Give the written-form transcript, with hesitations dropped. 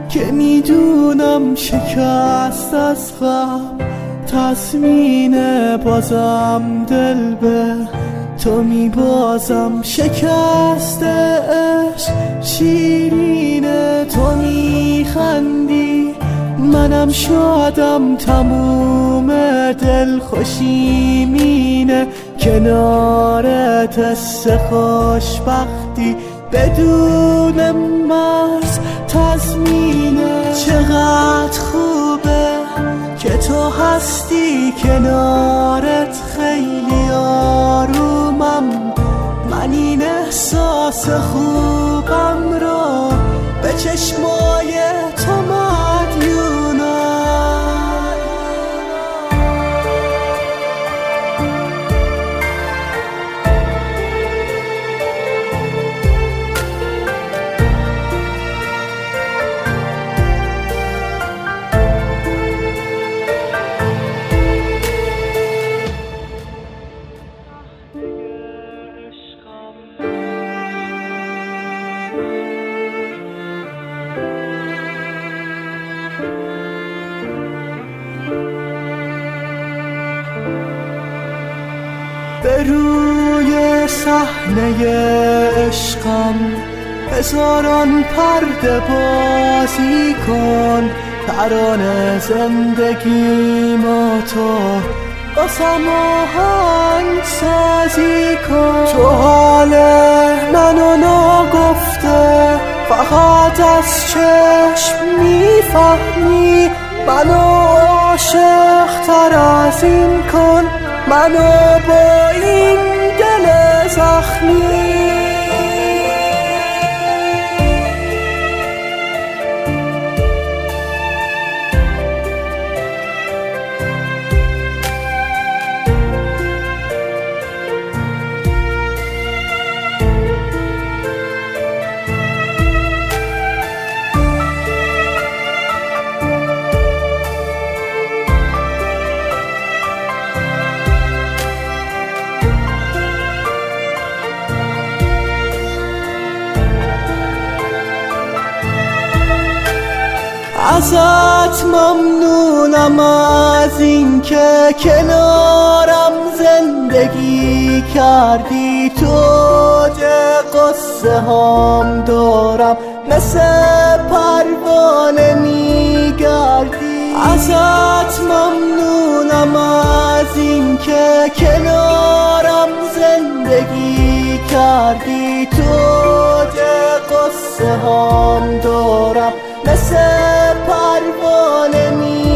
که میدونم شکست از قبل تصمیم بازم دل به تو میبازم. شکست عشق شیرینه، تو میخندی منم شادم، تموم دل خوشی مینه کنارت، حس خوشبختی بدون مرز تضمینه. چقدر خوبه که تو هستی کنارت، خیلی آرومم من این احساس خوبم رو به چشمای تو مدیونم. به روی صحنه عشقم هزاران پرده بازی کن، ترانه زندگی ما تو باسم آهنگ سازی کن. تو حال منو ناگفته فقط از چشم میفهمی، منو عاشق تر از این کن، منو با این دل زخمی. ازت ممنونم از این که کنارم زندگی کردی، تو قصه هام دارم مثل پروانه میگردی. ازت ممنونم از این که کنارم زندگی کردی، تو قصه هام دارم مثل پروانه می